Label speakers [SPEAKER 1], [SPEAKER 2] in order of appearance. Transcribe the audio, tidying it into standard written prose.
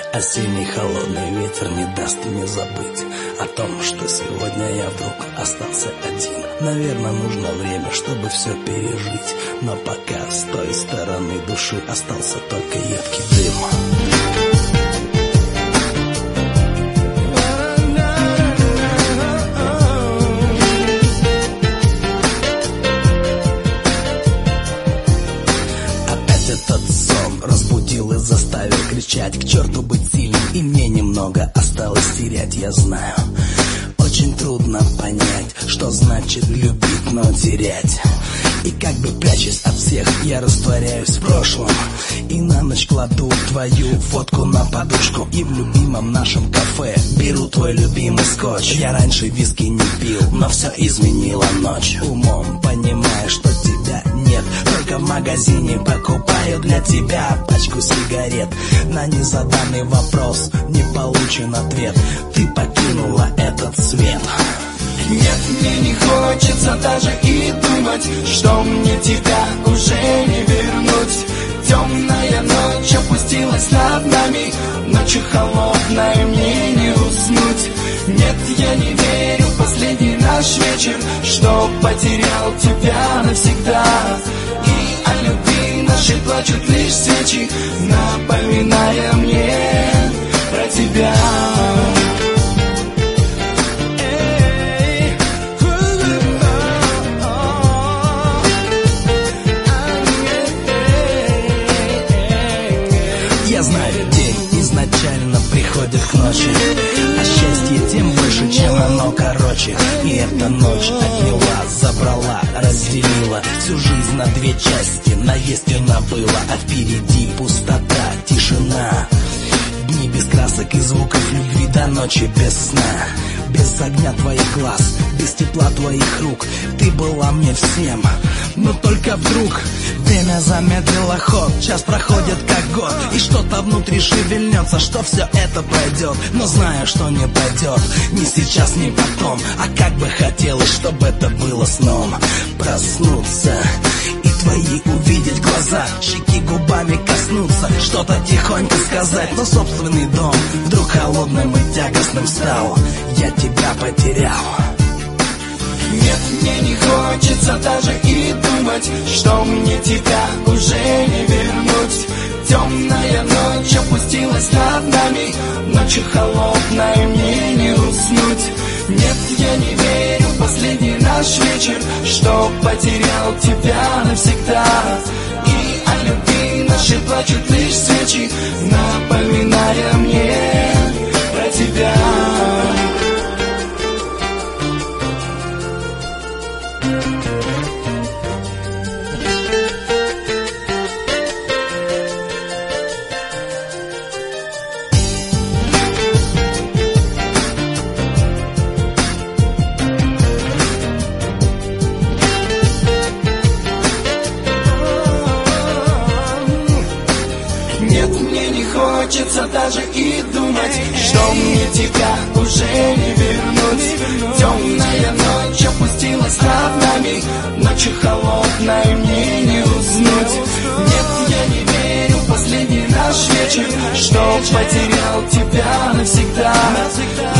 [SPEAKER 1] Осенний холодный ветер не даст мне забыть о том, что сегодня я вдруг остался один. Наверное, нужно время, чтобы все пережить, но пока с той стороны души остался только едкий дым. Этот сон разбудил и заставил кричать: к черту быть сильным, и мне немного осталось терять. Я знаю, очень трудно понять, что значит любить, но терять. И как бы прячась от всех, я растворяюсь в прошлом и на ночь кладу твою фотку на подушку. И в любимом нашем кафе беру твой любимый скотч. Я раньше виски не пил, но все изменила ночь. Умом понимаю, что тебя нет, только в магазине покупаю для тебя пачку сигарет. На незаданный вопрос не получен ответ. Ты покинула этот свет.
[SPEAKER 2] Нет, мне не хочется даже и думать, что мне тебя уже не вернуть. Темная ночь опустилась над нами, ночью холодной, мне не уснуть. Нет, я не верю в последний наш вечер, что потерял тебя навсегда. И о любви нашей плачут лишь свечи, напоминая мне про тебя.
[SPEAKER 1] Я знаю, день изначально приходит к ночи, а счастье тем больше, чем оно короче. И эта ночь отняла, забрала, разделила всю жизнь на две части. Наесть ее набыла, а впереди пустота, тишина. Дни без красок и звуков любви до ночи без сна. Без огня твоих глаз, без тепла твоих рук. Ты была мне всем, но только вдруг время замедлило ход. Час проходит как год, и что-то внутри шевельнется, что все это пройдет. Но знаю, что не пойдет, ни сейчас, ни потом. А как бы хотелось, чтобы это было сном. Проснуться и твои увидеть глаза, щеки губами коснуться, что-то тихонько сказать. Но собственный дом вдруг холодным и тягостным стал. Я тебя потерял.
[SPEAKER 2] Нет, мне не хочется даже и думать, что мне тебя уже не вернуть. Темная ночь опустилась над нами, ночью холодной, мне не уснуть. Нет, я не верю в последний наш вечер, что потерял тебя навсегда. И о любви нашей плачут лишь свечи, напоминая мне про тебя. Нет, мне не хочется даже и думать, что мне тебя уже не вернуть. Темная ночь опустилась над нами, ночью холодной, мне не уснуть. Нет, я не верю в последний наш вечер, что потерял тебя навсегда.